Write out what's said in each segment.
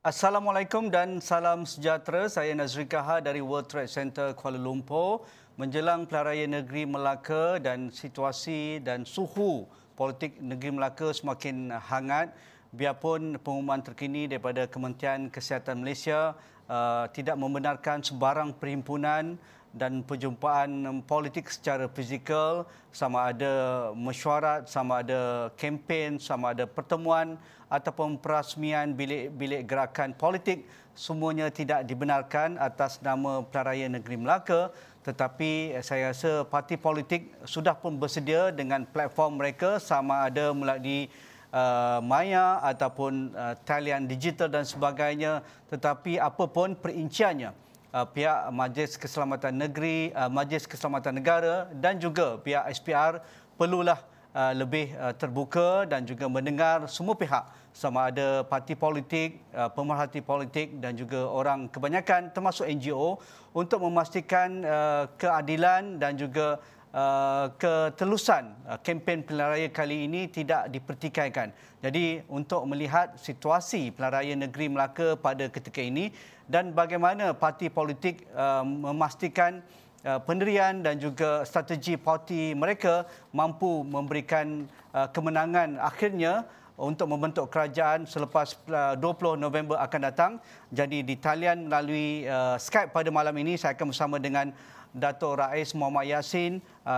Assalamualaikum dan salam sejahtera. Saya Nazri Kahar dari World Trade Center Kuala Lumpur. Menjelang Pelaraya Negeri Melaka dan situasi dan suhu politik negeri Melaka semakin hangat, biarpun pengumuman terkini daripada Kementerian Kesihatan Malaysia tidak membenarkan sebarang perhimpunan dan perjumpaan politik secara fizikal, sama ada mesyuarat, sama ada kempen, sama ada pertemuan ataupun perasmian bilik-bilik gerakan politik, semuanya tidak dibenarkan atas nama Pelaraya Negeri Melaka. Tetapi saya rasa parti politik sudah pun bersedia dengan platform mereka, sama ada melalui maya ataupun talian digital dan sebagainya. Tetapi apapun perinciannya, pihak Majlis Keselamatan Negeri, Majlis Keselamatan Negara dan juga pihak SPR perlulah lebih terbuka dan juga mendengar semua pihak, sama ada parti politik, pemerhati politik dan juga orang kebanyakan termasuk NGO, untuk memastikan keadilan dan juga ketelusan kempen Pelaraya kali ini tidak dipertikaikan. Jadi untuk melihat situasi Pelaraya Negeri Melaka pada ketika ini dan bagaimana parti politik memastikan pendirian dan juga strategi parti mereka mampu memberikan kemenangan akhirnya untuk membentuk kerajaan selepas 20 November akan datang. Jadi di talian melalui Skype pada malam ini saya akan bersama dengan Dato' Rais Muhammad Yassin,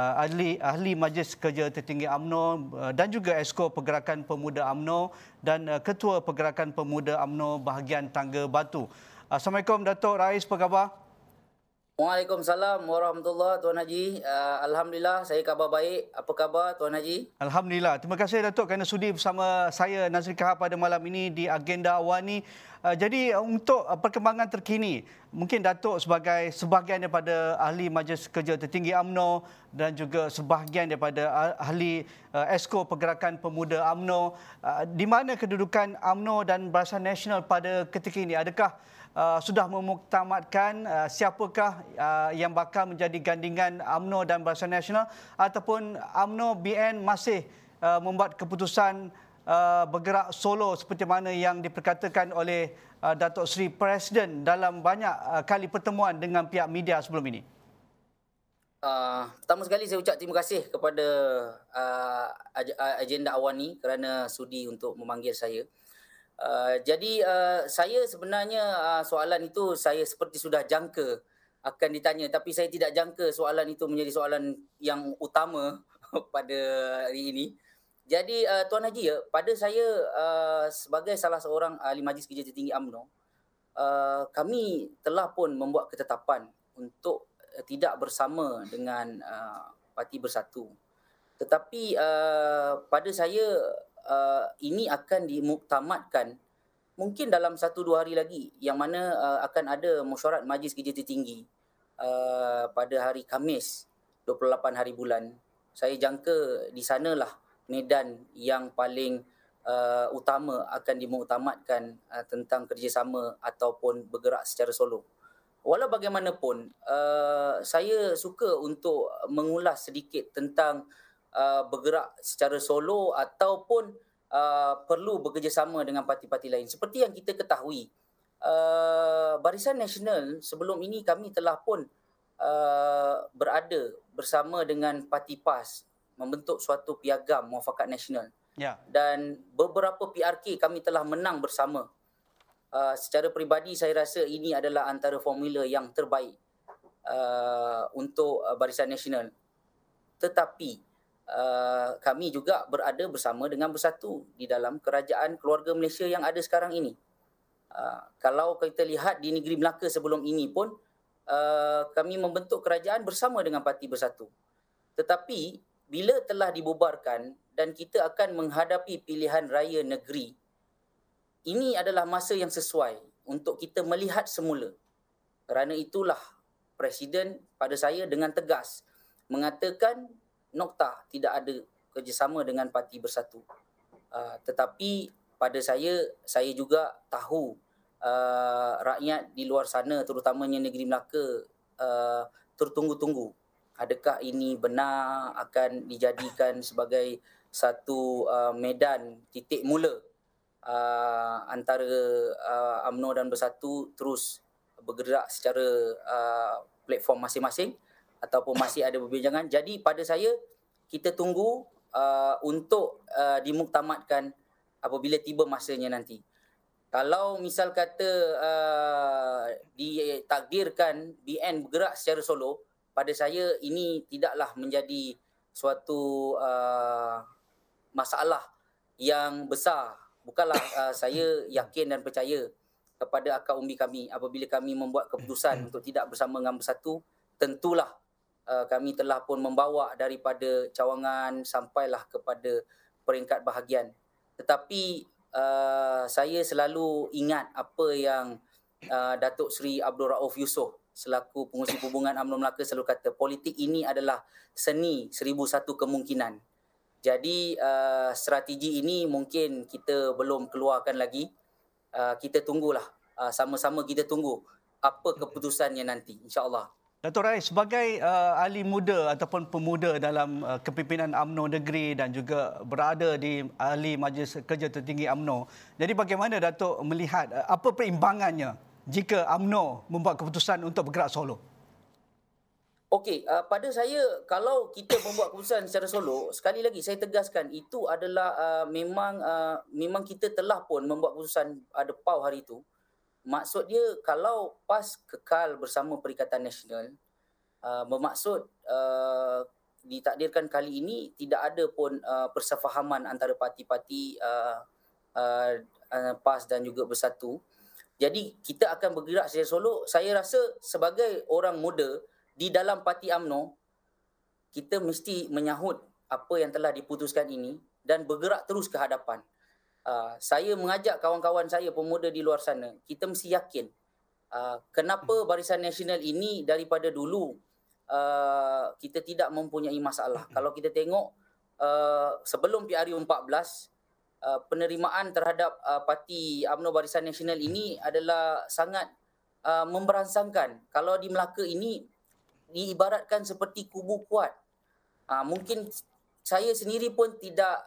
ahli Majlis Kerja Tertinggi UMNO dan juga Esko Pergerakan Pemuda UMNO dan Ketua Pergerakan Pemuda UMNO bahagian Tangga Batu. Assalamualaikum Dato' Rais, apa khabar? Waalaikumsalam warahmatullahi Tuan Haji. Alhamdulillah, saya khabar baik. Apa khabar Tuan Haji? Alhamdulillah. Terima kasih Datuk kerana sudi bersama saya Nazri Kahar pada malam ini di agenda awal ni. Jadi untuk perkembangan terkini, mungkin Datuk sebagai sebahagian daripada ahli Majlis Kerja Tertinggi UMNO dan juga sebahagian daripada ahli Esko Pergerakan Pemuda UMNO, di mana kedudukan UMNO dan Barisan Nasional pada ketika ini? Adakah sudah memuktamadkan siapakah yang bakal menjadi gandingan UMNO dan Barisan Nasional, ataupun UMNO BN masih membuat keputusan bergerak solo seperti mana yang diperkatakan oleh Datuk Seri Presiden dalam banyak kali pertemuan dengan pihak media sebelum ini? Pertama sekali saya ucap terima kasih kepada agenda awal ni kerana sudi untuk memanggil saya. Jadi saya sebenarnya soalan itu saya seperti sudah jangka akan ditanya, tapi saya tidak jangka soalan itu menjadi soalan yang utama pada hari ini. Jadi Tuan Haji, pada saya sebagai salah seorang ahli Majlis Kerja Tertinggi UMNO, kami telah pun membuat ketetapan untuk tidak bersama dengan Parti Bersatu. Tetapi pada saya ini akan dimuktamadkan mungkin dalam 1-2 hari lagi, yang mana akan ada mesyuarat Majlis Kerja Tertinggi pada hari Khamis 28 hari bulan. Saya jangka di sanalah medan yang paling utama akan dimuktamadkan tentang kerjasama ataupun bergerak secara solo. Walau bagaimanapun, saya suka untuk mengulas sedikit tentang bergerak secara solo ataupun perlu bekerjasama dengan parti-parti lain. Seperti yang kita ketahui, Barisan Nasional sebelum ini kami telah pun berada bersama dengan Parti PAS membentuk suatu piagam Muafakat Nasional. Ya. Dan beberapa PRK kami telah menang bersama. Secara peribadi saya rasa ini adalah antara formula yang terbaik untuk Barisan Nasional. Tetapi kami juga berada bersama dengan Bersatu di dalam kerajaan keluarga Malaysia yang ada sekarang ini. Kalau kita lihat di negeri Melaka sebelum ini pun kami membentuk kerajaan bersama dengan Parti Bersatu. Tetapi bila telah dibubarkan dan kita akan menghadapi pilihan raya negeri, ini adalah masa yang sesuai untuk kita melihat semula. Kerana itulah Presiden pada saya dengan tegas mengatakan noktah tidak ada kerjasama dengan Parti Bersatu. Tetapi pada saya juga tahu rakyat di luar sana, terutamanya negeri Melaka, tertunggu-tunggu. Adakah ini benar akan dijadikan sebagai satu medan titik mula antara UMNO dan Bersatu terus bergerak secara platform masing-masing ataupun masih ada perbincangan. Jadi pada saya, kita tunggu untuk dimuktamadkan apabila tiba masanya nanti. Kalau misal kata ditakdirkan BN bergerak secara solo, pada saya ini tidaklah menjadi suatu masalah yang besar. Bukanlah saya yakin dan percaya kepada akar umbi kami apabila kami membuat keputusan untuk tidak bersama dengan Bersatu, tentulah kami telah pun membawa daripada cawangan sampailah kepada peringkat bahagian. Tetapi saya selalu ingat apa yang Datuk Seri Abdul Rauf Yusof selaku pengurusi hubungan UMNO Melaka selalu kata, politik ini adalah seni 1001 kemungkinan. Jadi strategi ini mungkin kita belum keluarkan lagi. Kita tunggulah, sama-sama kita tunggu apa keputusannya nanti, insya-Allah. Datuk Rais, sebagai ahli muda ataupun pemuda dalam kepimpinan UMNO Negeri dan juga berada di ahli Majlis Kerja Tertinggi UMNO, jadi bagaimana Datuk melihat apa perimbangannya jika UMNO membuat keputusan untuk bergerak solo? Okey, pada saya kalau kita membuat keputusan secara solo, sekali lagi saya tegaskan itu adalah memang kita telah pun membuat keputusan pada PAU hari itu. Maksud dia kalau PAS kekal bersama Perikatan Nasional, bermaksud ditakdirkan kali ini tidak ada pun persefahaman antara parti-parti PAS dan juga Bersatu. Jadi kita akan bergerak secara solo. Saya rasa sebagai orang muda di dalam parti UMNO, kita mesti menyahut apa yang telah diputuskan ini dan bergerak terus ke hadapan. Saya mengajak kawan-kawan saya pemuda di luar sana, kita mesti yakin kenapa Barisan Nasional ini daripada dulu kita tidak mempunyai masalah. Kalau kita tengok sebelum PRU 14, penerimaan terhadap parti UMNO Barisan Nasional ini adalah sangat memberansangkan. Kalau di Melaka ini diibaratkan seperti kubu kuat. Mungkin saya sendiri pun tidak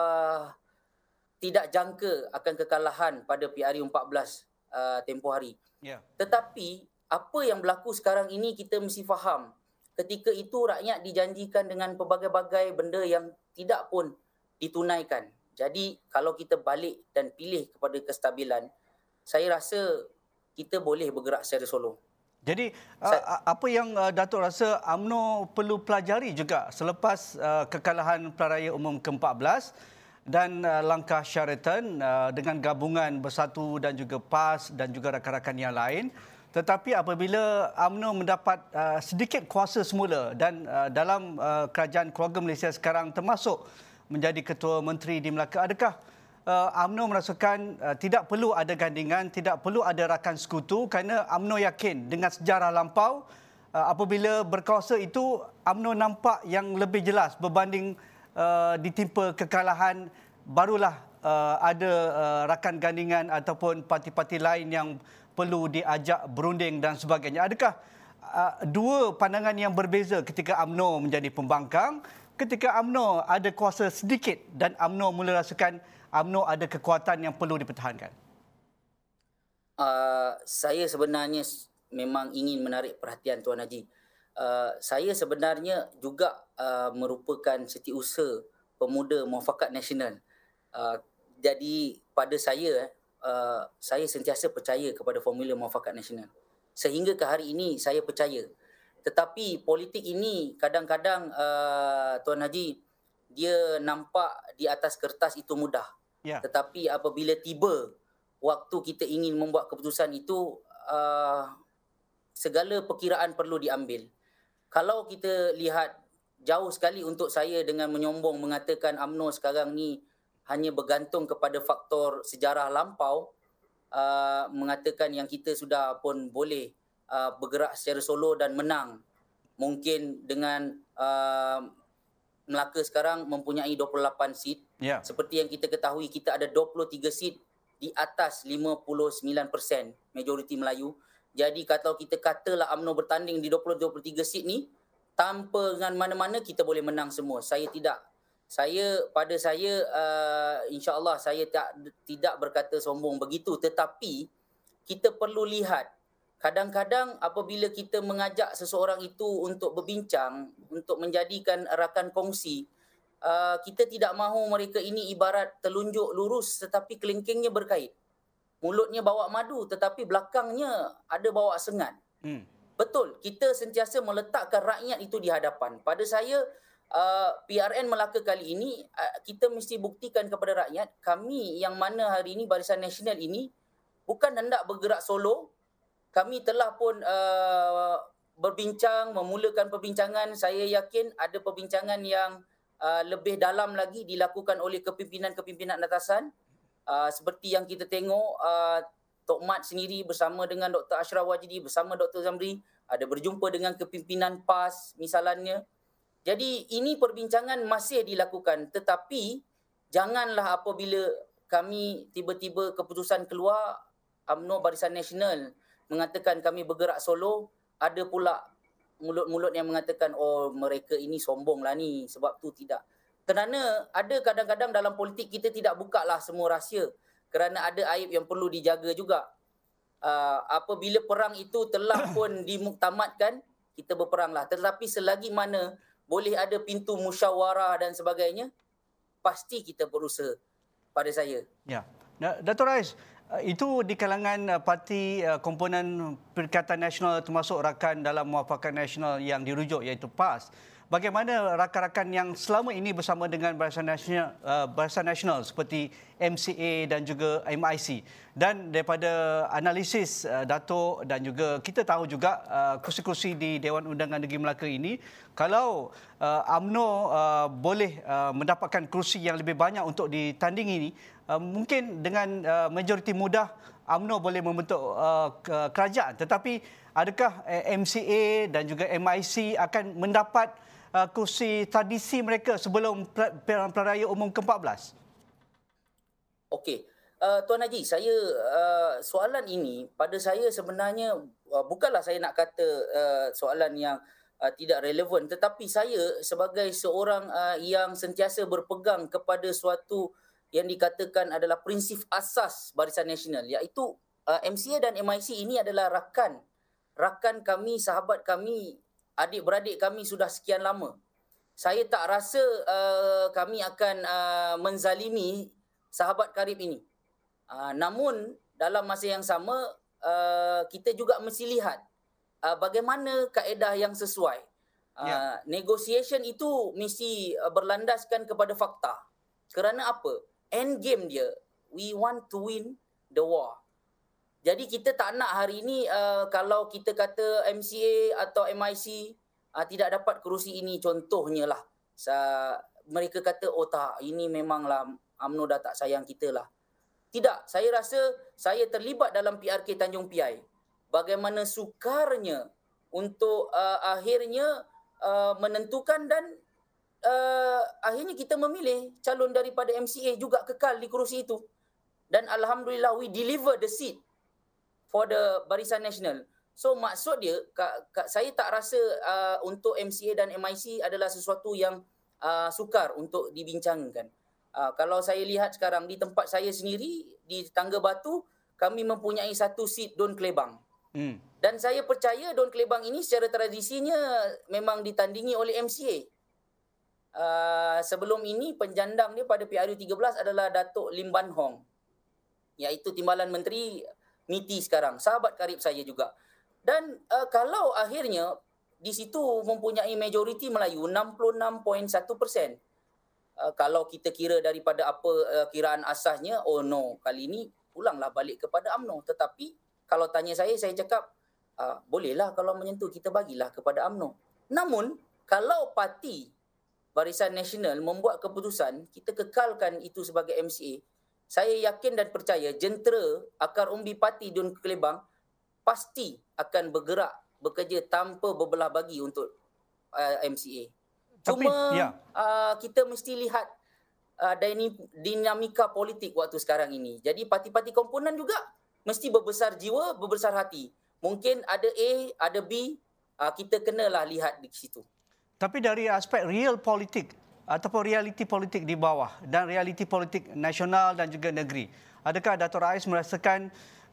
jangka akan kekalahan pada PRU 14 tempoh hari. Yeah. Tetapi apa yang berlaku sekarang ini kita mesti faham. Ketika itu rakyat dijanjikan dengan pelbagai-bagai benda yang tidak pun ditunaikan. Jadi kalau kita balik dan pilih kepada kestabilan, saya rasa kita boleh bergerak secara solo. Jadi apa yang Datuk rasa UMNO perlu pelajari juga selepas kekalahan Pelaraya Umum ke-14 dan langkah Sheraton dengan gabungan Bersatu dan juga PAS dan juga rakan-rakan yang lain, tetapi apabila UMNO mendapat sedikit kuasa semula dan dalam kerajaan keluarga Malaysia sekarang termasuk menjadi Ketua Menteri di Melaka, adakah UMNO merasakan tidak perlu ada gandingan, tidak perlu ada rakan sekutu kerana UMNO yakin dengan sejarah lampau apabila berkuasa itu UMNO nampak yang lebih jelas berbanding ditimpa kekalahan, barulah ada rakan gandingan ataupun parti-parti lain yang perlu diajak berunding dan sebagainya. Adakah dua pandangan yang berbeza ketika UMNO menjadi pembangkang, ketika UMNO ada kuasa sedikit dan UMNO mula rasakan UMNO ada kekuatan yang perlu dipertahankan? Saya sebenarnya memang ingin menarik perhatian Tuan Haji. Saya sebenarnya juga merupakan setiausaha pemuda Muafakat Nasional. Jadi pada saya sentiasa percaya kepada formula Muafakat Nasional. Sehingga ke hari ini saya percaya. Tetapi politik ini kadang-kadang Tuan Haji, dia nampak di atas kertas itu mudah. Yeah. Tetapi apabila tiba waktu kita ingin membuat keputusan itu, segala perkiraan perlu diambil. Kalau kita lihat jauh sekali untuk saya dengan menyombong mengatakan UMNO sekarang ni hanya bergantung kepada faktor sejarah lampau, mengatakan yang kita sudah pun boleh bergerak secara solo dan menang. Mungkin dengan Melaka sekarang mempunyai 28 seat. Yeah. Seperti yang kita ketahui, kita ada 23 seat di atas 59% majoriti Melayu. Jadi kalau kita katalah UMNO bertanding di 23 seat ni, tanpa dengan mana-mana kita boleh menang semua. Saya pada saya insya-Allah saya tidak berkata sombong begitu, tetapi kita perlu lihat kadang-kadang apabila kita mengajak seseorang itu untuk berbincang, untuk menjadikan rakan kongsi, kita tidak mahu mereka ini ibarat telunjuk lurus tetapi kelingkingnya berkait. Mulutnya bawa madu tetapi belakangnya ada bawa sengat. Betul, kita sentiasa meletakkan rakyat itu di hadapan. Pada saya, PRN Melaka kali ini, kita mesti buktikan kepada rakyat, kami yang mana hari ini Barisan Nasional ini bukan hendak bergerak solo. Kami telah pun berbincang, memulakan perbincangan. Saya yakin ada perbincangan yang lebih dalam lagi dilakukan oleh kepimpinan-kepimpinan atasan. Seperti yang kita tengok, Tok Mat sendiri bersama dengan Dr. Ashraf Wajidi, bersama Dr. Zamri, ada berjumpa dengan kepimpinan PAS misalnya. Jadi ini perbincangan masih dilakukan, tetapi janganlah apabila kami tiba-tiba keputusan keluar, UMNO Barisan Nasional mengatakan kami bergerak solo, ada pula mulut-mulut yang mengatakan oh mereka ini sombong lah ni, sebab tu tidak. Kerana ada kadang-kadang dalam politik kita tidak buka lah semua rahsia, kerana ada aib yang perlu dijaga juga. Apabila perang itu telah pun dimuktamadkan, kita berperanglah. Tetapi selagi mana boleh ada pintu musyawarah dan sebagainya, pasti kita berusaha pada saya. Ya, Dato' Rais, itu di kalangan parti komponen Perikatan Nasional termasuk rakan dalam Muafakat Nasional yang dirujuk iaitu PAS. Bagaimana rakan-rakan yang selama ini bersama dengan Barisan Nasional seperti MCA dan juga MIC? Dan daripada analisis Dato' dan juga kita tahu juga kursi-kursi di Dewan Undangan Negeri Melaka ini, kalau UMNO boleh mendapatkan kursi yang lebih banyak untuk ditandingi ini, mungkin dengan majoriti mudah UMNO boleh membentuk kerajaan. Tetapi adakah MCA dan juga MIC akan mendapat kursi tradisi mereka sebelum Pilihan Raya Umum ke-14? Okey. Tuan Haji, saya soalan ini pada saya sebenarnya bukanlah saya nak kata soalan yang tidak relevan, tetapi saya sebagai seorang yang sentiasa berpegang kepada suatu yang dikatakan adalah prinsip asas Barisan Nasional, iaitu MCA dan MIC ini adalah rakan kami, sahabat kami, adik-beradik kami sudah sekian lama. Saya tak rasa kami akan menzalimi sahabat karib ini. Namun dalam masa yang sama, kita juga mesti lihat bagaimana kaedah yang sesuai. Negotiation itu mesti berlandaskan kepada fakta. Kerana apa? End game dia, we want to win the war. Jadi kita tak nak hari ini kalau kita kata MCA atau MIC tidak dapat kerusi ini, contohnya lah. Mereka kata, oh tak, ini memanglah UMNO dah tak sayang kita lah. Tidak, saya rasa saya terlibat dalam PRK Tanjung Piai. Bagaimana sukarnya untuk akhirnya menentukan dan akhirnya kita memilih calon daripada MCA juga kekal di kerusi itu. Dan Alhamdulillah we deliver the seat for the Barisan Nasional. So maksud dia, saya tak rasa untuk MCA dan MIC adalah sesuatu yang sukar untuk dibincangkan. Kalau saya lihat sekarang di tempat saya sendiri, di Tangga Batu, kami mempunyai satu seat Don Klebang. Dan saya percaya Don Klebang ini secara tradisinya memang ditandingi oleh MCA. Sebelum ini penjandang dia pada PRU 13 adalah Datuk Lim Ban Hong, iaitu Timbalan Menteri MITI sekarang, sahabat karib saya juga. Dan kalau akhirnya di situ mempunyai majoriti Melayu 66.1%. Kalau kita kira daripada apa kiraan asasnya, oh no, kali ini pulanglah balik kepada UMNO. Tetapi kalau tanya saya cakap bolehlah kalau menyentuh, kita bagilah kepada UMNO. Namun kalau parti Barisan Nasional membuat keputusan kita kekalkan itu sebagai MCA, saya yakin dan percaya jentera akar umbi parti Don Klebang pasti akan bergerak bekerja tanpa berbelah bagi untuk MCA. Cuma kita mesti lihat dinamika politik waktu sekarang ini. Jadi parti-parti komponen juga mesti berbesar jiwa, berbesar hati. Mungkin ada A, ada B, kita kenalah lihat di situ. Tapi dari aspek real politik, ataupun realiti politik di bawah dan realiti politik nasional dan juga negeri. Adakah Dato' Rais merasakan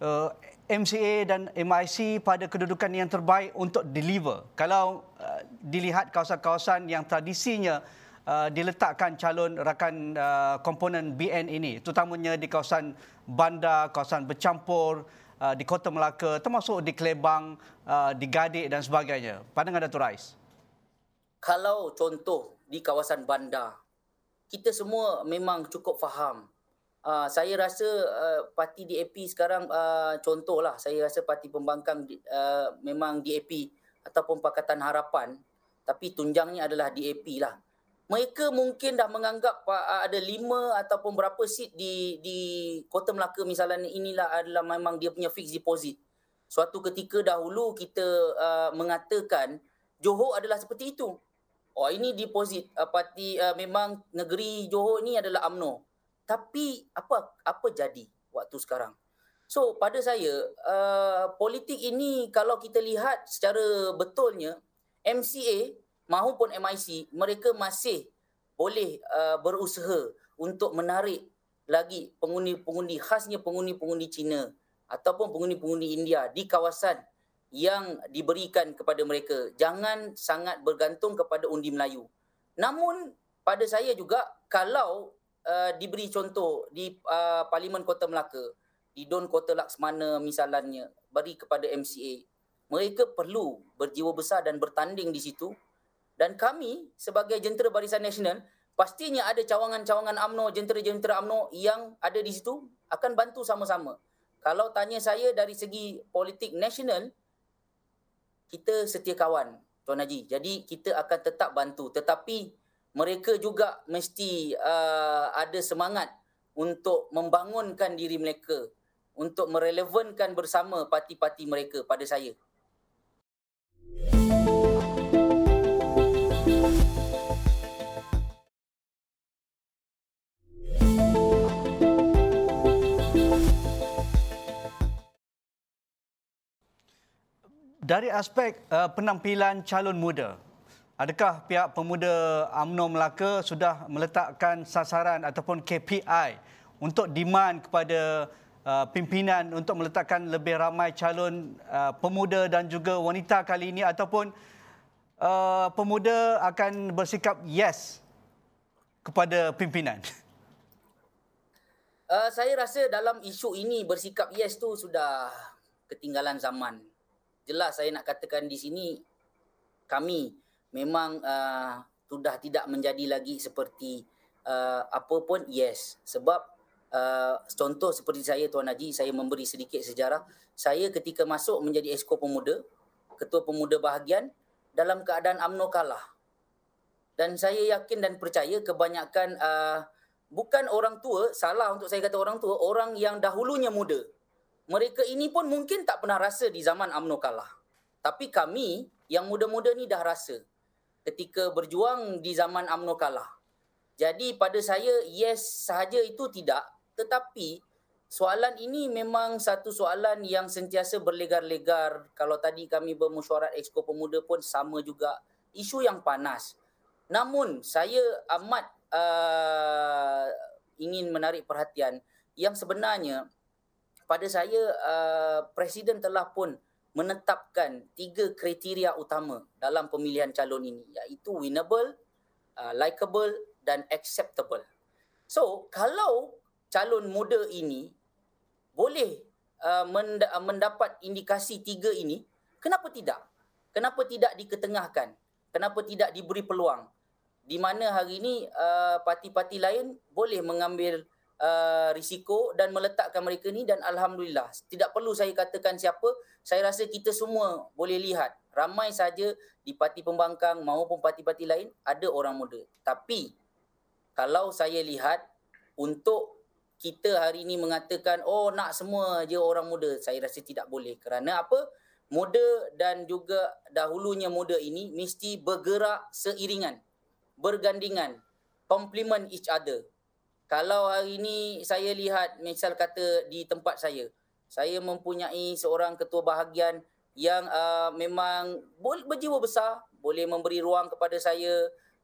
MCA dan MIC pada kedudukan yang terbaik untuk deliver? Kalau dilihat kawasan-kawasan yang tradisinya diletakkan calon rakan komponen BN ini, terutamanya di kawasan bandar, kawasan bercampur, di Kota Melaka, termasuk di Kelebang, di Gadik dan sebagainya. Pandangan Dato' Rais? Kalau contoh di kawasan bandar, kita semua memang cukup faham. Saya rasa parti DAP sekarang contohlah, saya rasa parti pembangkang memang DAP ataupun Pakatan Harapan, tapi tunjangnya adalah DAP lah. Mereka mungkin dah menganggap ada 5 ataupun berapa seat di Kota Melaka misalnya, inilah adalah memang dia punya fixed deposit. Suatu ketika dahulu kita mengatakan Johor adalah seperti itu. Oh, ini deposit parti memang negeri Johor ni adalah UMNO. Tapi apa jadi waktu sekarang? So pada saya politik ini kalau kita lihat secara betulnya, MCA maupun MIC mereka masih boleh berusaha untuk menarik lagi pengundi-pengundi, khasnya pengundi-pengundi Cina ataupun pengundi-pengundi India di kawasan yang diberikan kepada mereka. Jangan sangat bergantung kepada undi Melayu. Namun pada saya juga kalau diberi contoh di Parlimen Kota Melaka, di Don Kota Laksmana misalnya, beri kepada MCA, mereka perlu berjiwa besar dan bertanding di situ. Dan kami sebagai jentera Barisan Nasional, pastinya ada cawangan-cawangan UMNO, jentera-jentera UMNO yang ada di situ akan bantu sama-sama. Kalau tanya saya dari segi politik nasional, kita setia kawan, Tuan Haji. Jadi kita akan tetap bantu. Tetapi mereka juga mesti ada semangat untuk membangunkan diri mereka, untuk merelevankan bersama parti-parti mereka pada saya. Dari aspek penampilan calon muda, adakah pihak pemuda UMNO Melaka sudah meletakkan sasaran ataupun KPI untuk demand kepada pimpinan untuk meletakkan lebih ramai calon pemuda dan juga wanita kali ini, ataupun pemuda akan bersikap yes kepada pimpinan? Saya rasa dalam isu ini bersikap yes tu sudah ketinggalan zaman. Jelas saya nak katakan di sini, kami memang sudah tidak menjadi lagi seperti apa pun yes. Sebab contoh seperti saya, Tuan Haji, saya memberi sedikit sejarah. Saya ketika masuk menjadi Exco Pemuda, Ketua Pemuda Bahagian, dalam keadaan UMNO kalah. Dan saya yakin dan percaya kebanyakan bukan orang tua, salah untuk saya kata orang tua, orang yang dahulunya muda. Mereka ini pun mungkin tak pernah rasa di zaman UMNO kalah. Tapi kami yang muda-muda ni dah rasa ketika berjuang di zaman UMNO kalah. Jadi pada saya, yes sahaja itu tidak. Tetapi soalan ini memang satu soalan yang sentiasa berlegar-legar. Kalau tadi kami bermesyuarat Exco Pemuda pun sama juga. Isu yang panas. Namun saya amat ingin menarik perhatian yang sebenarnya pada saya Presiden telah pun menetapkan 3 kriteria utama dalam pemilihan calon ini, iaitu winnable, likable dan acceptable. So, kalau calon muda ini boleh mendapat indikasi 3 ini, kenapa tidak? Kenapa tidak diketengahkan? Kenapa tidak diberi peluang? Di mana hari ini parti-parti lain boleh mengambil risiko dan meletakkan mereka ni, dan alhamdulillah, tidak perlu saya katakan siapa, saya rasa kita semua boleh lihat ramai saja di parti pembangkang maupun parti-parti lain ada orang muda. Tapi kalau saya lihat untuk kita hari ini mengatakan oh nak semua je orang muda, saya rasa tidak boleh. Kerana apa? Muda dan juga dahulunya muda ini mesti bergerak seiringan, bergandingan, complement each other. Kalau hari ini saya lihat, misal kata di tempat saya mempunyai seorang ketua bahagian yang memang berjiwa besar, boleh memberi ruang kepada saya,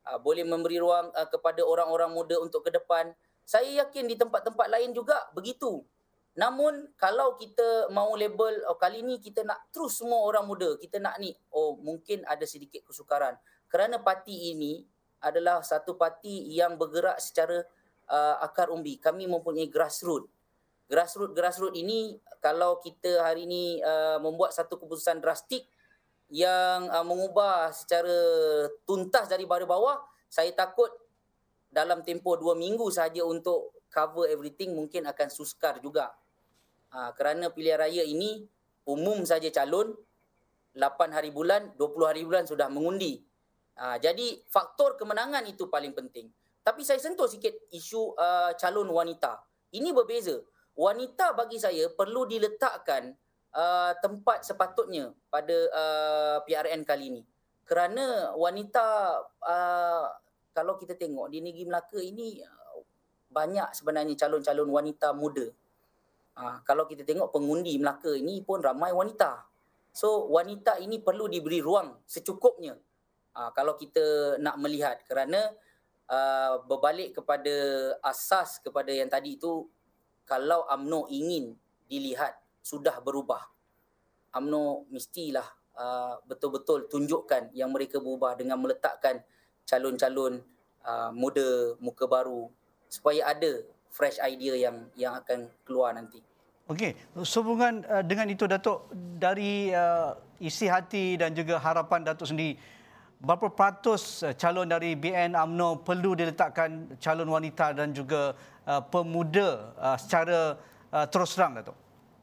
boleh memberi ruang kepada orang-orang muda untuk ke depan. Saya yakin di tempat-tempat lain juga begitu. Namun kalau kita mau label kali ni kita nak terus semua orang muda, kita nak ni, mungkin ada sedikit kesukaran. Kerana parti ini adalah satu parti yang bergerak secara akar umbi. Kami mempunyai grassroots. Grassroots ini kalau kita hari ini membuat satu keputusan drastik yang mengubah secara tuntas daripada bawah, saya takut dalam tempoh 2 minggu saja untuk cover everything mungkin akan sukar juga. Kerana pilihan raya ini umum saja calon, 8 hari bulan, 20 hari bulan sudah mengundi. Jadi faktor kemenangan itu paling penting. Tapi saya sentuh sikit isu calon wanita. Ini berbeza. Wanita bagi saya perlu diletakkan tempat sepatutnya pada PRN kali ini. Kerana wanita, kalau kita tengok di Negeri Melaka ini banyak sebenarnya calon-calon wanita muda. Kalau kita tengok pengundi Melaka ini pun ramai wanita. So wanita ini perlu diberi ruang secukupnya. Kalau kita nak melihat, kerana berbalik kepada asas kepada yang tadi itu, kalau UMNO ingin dilihat sudah berubah, UMNO mestilah betul-betul tunjukkan yang mereka berubah dengan meletakkan calon-calon muda, muka baru, supaya ada fresh idea yang akan keluar nanti. Okey, sehubungan dengan itu Datuk, dari isi hati dan juga harapan Datuk sendiri, berapa peratus calon dari BN UMNO perlu diletakkan calon wanita dan juga pemuda secara terus terang, Datuk?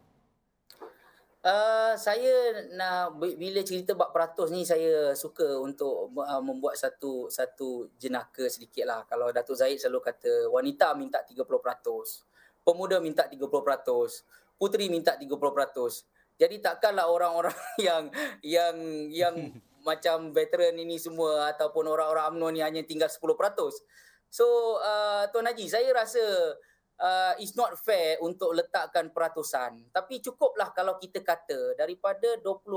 Saya nak, bila cerita bab peratus ni, saya suka untuk membuat satu jenaka sedikit lah. Kalau Datuk Zahid selalu kata wanita minta 30%, pemuda minta 30%, puteri minta 30%. Jadi takkanlah orang-orang yang macam veteran ini semua ataupun orang-orang UMNO ni hanya tinggal 10%. So Tuan Haji, saya rasa it's not fair untuk letakkan peratusan. Tapi cukuplah kalau kita kata daripada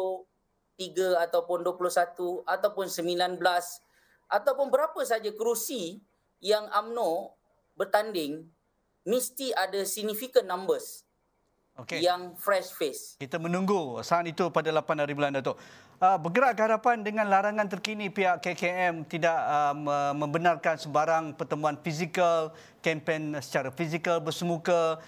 23 ataupun 21 ataupun 19 ataupun berapa saja kerusi yang UMNO bertanding, mesti ada significant numbers yang fresh face. Kita menunggu saat itu pada 8 hari bulan, Datuk. Bergerak ke hadapan dengan larangan terkini pihak KKM tidak membenarkan sebarang pertemuan fizikal, kempen secara fizikal bersemuka,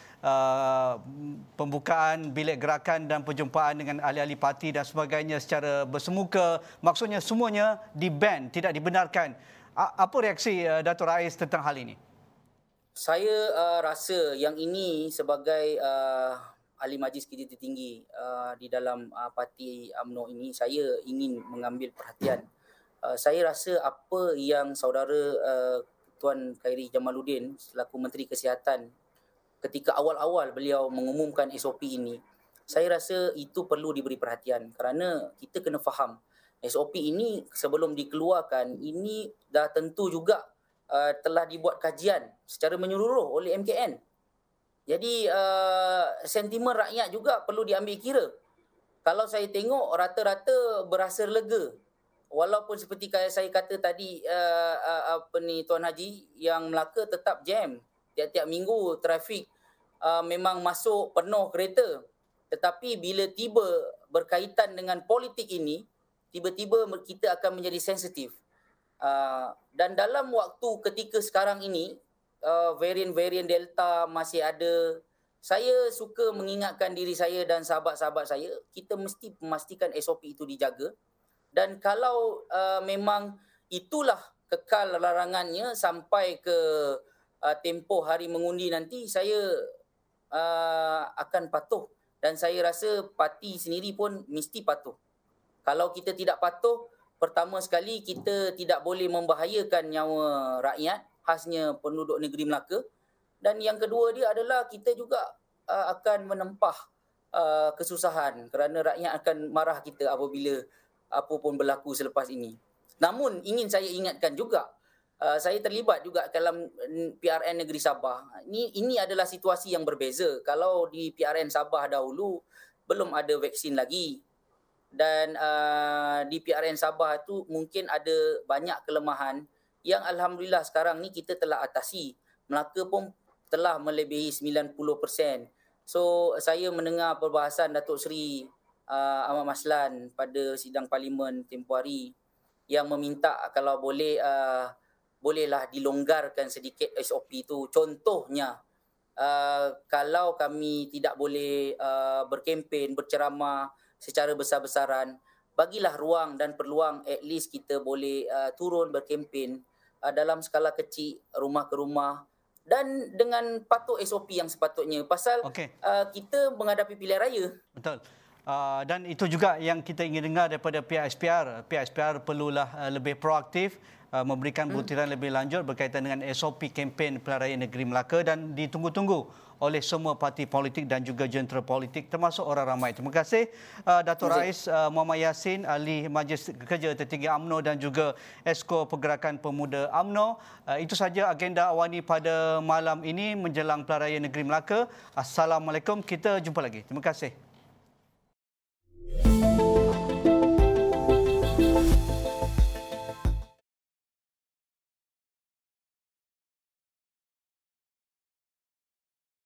pembukaan bilik gerakan dan perjumpaan dengan ahli-ahli parti dan sebagainya secara bersemuka. Maksudnya semuanya di-ban, tidak dibenarkan. Apa reaksi Datuk Rais tentang hal ini? Saya rasa yang ini sebagai ahli majlis kerja tertinggi di dalam parti UMNO ini, saya ingin mengambil perhatian. Saya rasa apa yang saudara Tuan Khairi Jamaluddin selaku Menteri Kesihatan ketika awal-awal beliau mengumumkan SOP ini, saya rasa itu perlu diberi perhatian, kerana kita kena faham SOP ini sebelum dikeluarkan ini dah tentu juga telah dibuat kajian secara menyeluruh oleh MKN. Jadi sentimen rakyat juga perlu diambil kira. Kalau saya tengok rata-rata berasa lega. Walaupun seperti saya kata tadi, Tuan Haji, yang Melaka tetap jam. Tiap-tiap minggu trafik memang masuk penuh kereta. Tetapi bila tiba berkaitan dengan politik ini, tiba-tiba kita akan menjadi sensitif. Dan dalam waktu ketika sekarang ini, varian-varian Delta masih ada. Saya suka mengingatkan diri saya dan sahabat-sahabat saya, kita mesti memastikan SOP itu dijaga. Dan kalau memang itulah kekal larangannya sampai ke tempoh hari mengundi nanti, saya akan patuh. Dan saya rasa parti sendiri pun mesti patuh. Kalau kita tidak patuh, pertama sekali kita tidak boleh membahayakan nyawa rakyat, khasnya penduduk negeri Melaka. Dan yang kedua dia adalah kita juga akan menempah kesusahan, kerana rakyat akan marah kita apabila apa pun berlaku selepas ini. Namun ingin saya ingatkan juga, saya terlibat juga dalam PRN Negeri Sabah. Ini adalah situasi yang berbeza. Kalau di PRN Sabah dahulu belum ada vaksin lagi, dan di PRN Sabah itu mungkin ada banyak kelemahan yang alhamdulillah sekarang ni kita telah atasi. Melaka pun telah melebihi 90%. So saya mendengar perbahasan Datuk Seri Ahmad Maslan pada sidang parlimen tempoh hari yang meminta kalau boleh bolehlah dilonggarkan sedikit SOP itu. Contohnya kalau kami tidak boleh berkempen, berceramah secara besar-besaran, bagilah ruang dan peluang at least kita boleh turun berkempen dalam skala kecil, rumah ke rumah, dan dengan patuh SOP yang sepatutnya. Pasal kita menghadapi pilihan raya. Betul. Dan itu juga yang kita ingin dengar daripada pihak SPR. Pihak SPR perlulah lebih proaktif, memberikan butiran lebih lanjut berkaitan dengan SOP kempen Pilihan Raya Negeri Melaka, dan ditunggu-tunggu oleh semua parti politik dan juga jentera politik termasuk orang ramai. Terima kasih Datuk Rais Muhammad Yassin, Ahli Majlis Kerja Tertinggi UMNO dan juga Esko Pergerakan Pemuda UMNO. Itu saja agenda awani pada malam ini menjelang Pilihan Raya Negeri Melaka. Assalamualaikum, kita jumpa lagi. Terima kasih.